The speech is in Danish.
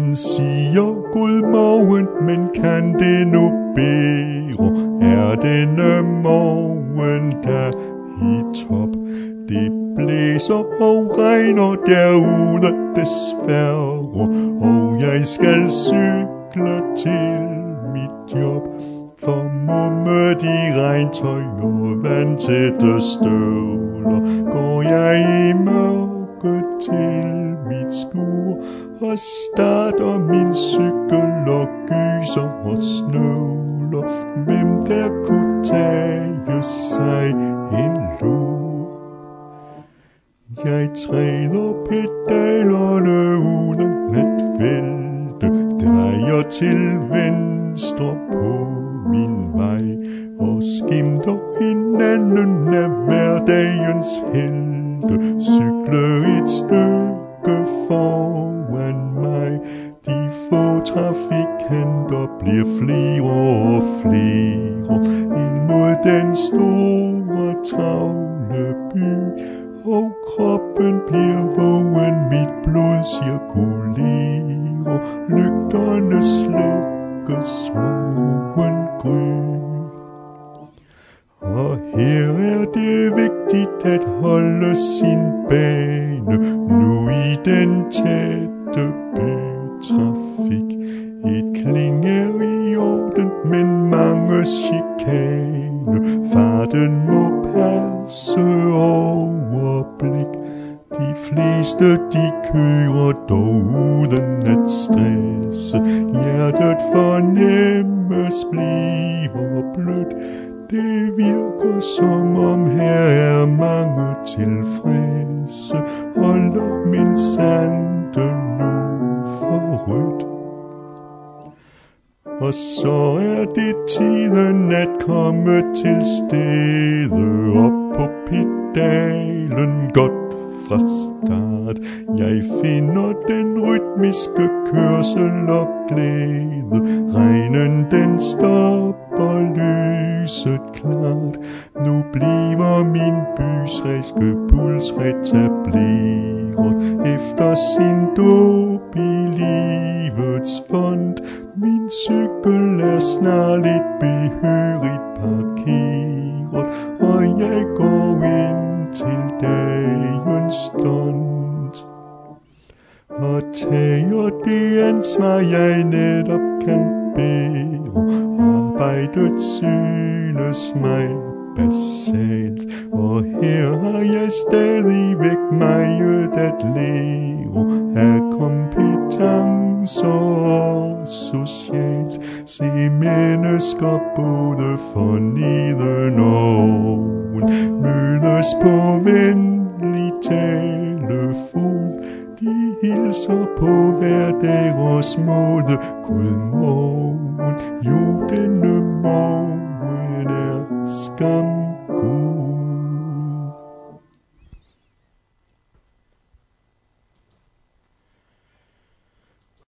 Man siger godmorgen, men kan det nu bedre? Er denne morgen der i top? Det blæser og regner derude desværre, og jeg skal cykle til mit job. For mumme de regntøj og vandtætte støvler, går jeg i mørke til mit skur og starter min cykel og gyser og snøvler. Hvem der kunne tage sig en lur? Jeg træder pedalerne uden at vælte, drejer til venstre på min vej og skimter hinanden af hverdagens helte. Cykle et stykke foran mig, de få trafikanter bliver flere og flere ind mod den store travle by, og kroppen bliver vågen, mit blod cirkulerer, lygterne slukkes, morgen gry. Og her er det vigtigt at holde sin bane, nu i den tætte bytrafik. Et kling er i orden, men mange chikane, farten må passe overblik. De fleste de kører dog uden at stresse, hjertet fornemmes bliver blødt. Det virker som om her er mange tilfredse, holder min sande nu for rødt. Og så er det tiden at komme til stede, op på pedalen godt fra start. Jeg finder den rytmiske kørsel og glæde, regnen den stopper, lyset klart. Nu bliver min bys raske puls retableret efter sin dåb i livets fond. Min cykel er snarligt behørigt parkeret, og jeg går ind til dagens stund og tager det ansvar, jeg netop kan bære. Arbejdet synes mig basalt, og her har jeg stadigvæk meget at lære af kompetencer og socialt. Se mennesker både forneden og oven, mødes på venlig talefod. De hilser på hver deres måde. Godmorgen, jo denne morgen